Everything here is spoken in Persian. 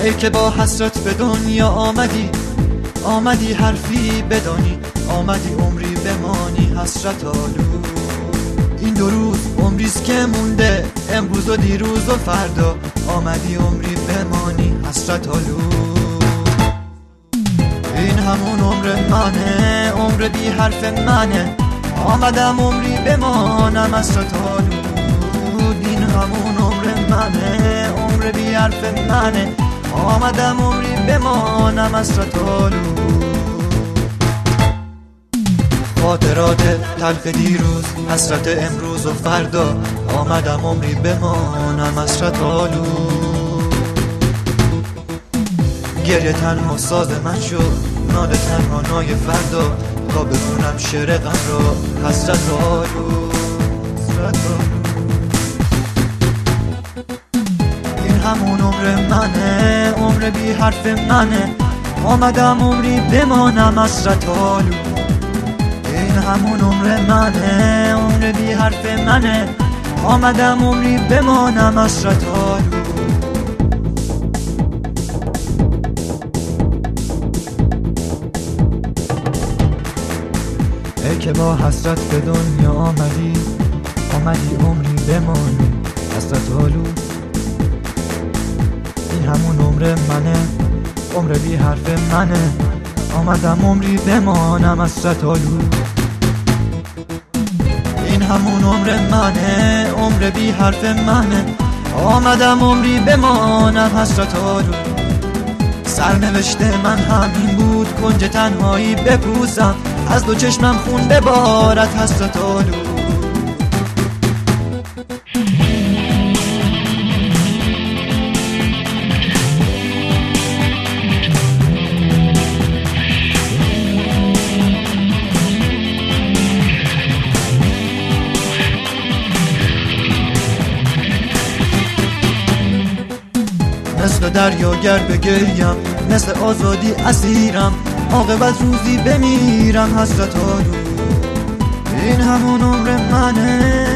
ای که با حسرت به دنیا آمدی حرفی بدانی، آمدی عمری بمانی حسرت آلو. این 2 روز عمریست که مونده، امروز و دیروز و فردا، آمدی عمری بمانی حسرت آلو. این همون عمر منه، عمر بی حرف منه، آمدم عمری بمانم حسرت آلو. این همون عمر منه، عمر بی حرف منه، آمدم عمری بمانم حسرت آلو. خاطرات تلخ دیروز، حسرت امروز و فردا، آمدم عمری بمانم حسرت آلو. گریه تنها ساز من شد، ناله تنها نای فردا، تا بخونم شعر غم را حسرت آلو. این همون عمر منه، عمر بی حرف منه، آمدم عمری بمانم حسرت آلو. این همون عمر منه، عمر بی حرف منه، آمدم عمری بمانم حسرت آلو. ای که با حسرت به دنیا آمدی عمری بمانی حسرت آلو. این همون عمر منه، عمر بی حرف منه، آمدم عمری بمانم حسرت آلو. این همون عمر منه، عمر بی حرف منه، آمدم عمری بمانم حسرت آلو. سرنوشت من همین بود، کنج تنهایی بپوسم، از 2 چشمم خون ببارد حسرت آلو. مثل دریا گر بگریم، مثل آزادی اسیرم، عاقبت روزی بمیرم حسرت آلو. این همون عمر منه،